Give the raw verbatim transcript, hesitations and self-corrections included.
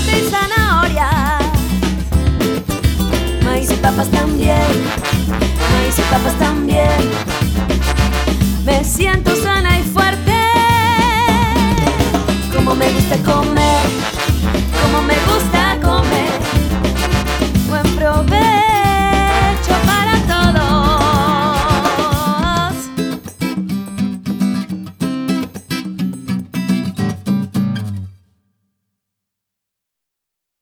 tomate y zanahorias, maíz y papas también, maíz y papas también. Me siento sana y fuerte, como me gusta comer.